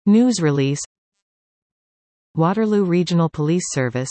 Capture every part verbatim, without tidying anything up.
News release. Waterloo Regional Police Service.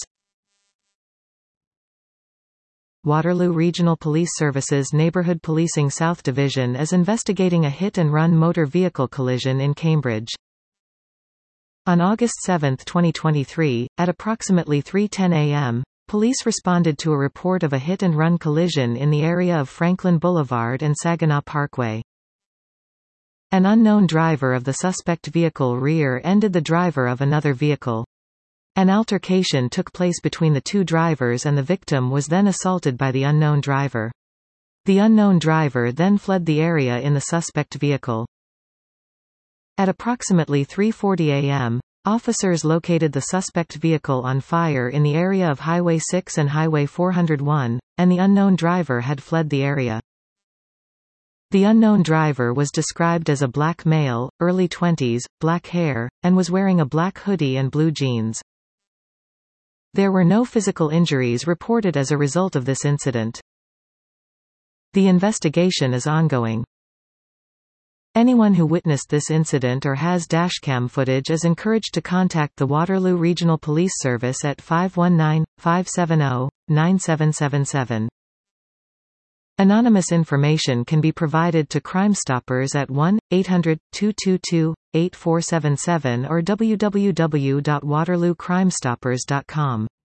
Waterloo Regional Police Service's Neighbourhood Policing South Division is investigating a hit-and-run motor vehicle collision in Cambridge. On August seventh twenty twenty-three, at approximately three ten a m, police responded to a report of a hit-and-run collision in the area of Franklin Boulevard and Saginaw Parkway. An unknown driver of the suspect vehicle rear-ended the driver of another vehicle. An altercation took place between the two drivers and the victim was then assaulted by the unknown driver. The unknown driver then fled the area in the suspect vehicle. At approximately three forty a m, officers located the suspect vehicle on fire in the area of Highway six and Highway four oh one, and the unknown driver had fled the area. The unknown driver was described as a black male, early twenties, black hair, and was wearing a black hoodie and blue jeans. There were no physical injuries reported as a result of this incident. The investigation is ongoing. Anyone who witnessed this incident or has dashcam footage is encouraged to contact the Waterloo Regional Police Service at five one nine, five seven zero, nine seven seven seven. Anonymous information can be provided to Crime Stoppers at one eight hundred, two two two, eight four seven seven or w w w dot waterloo crime stoppers dot com.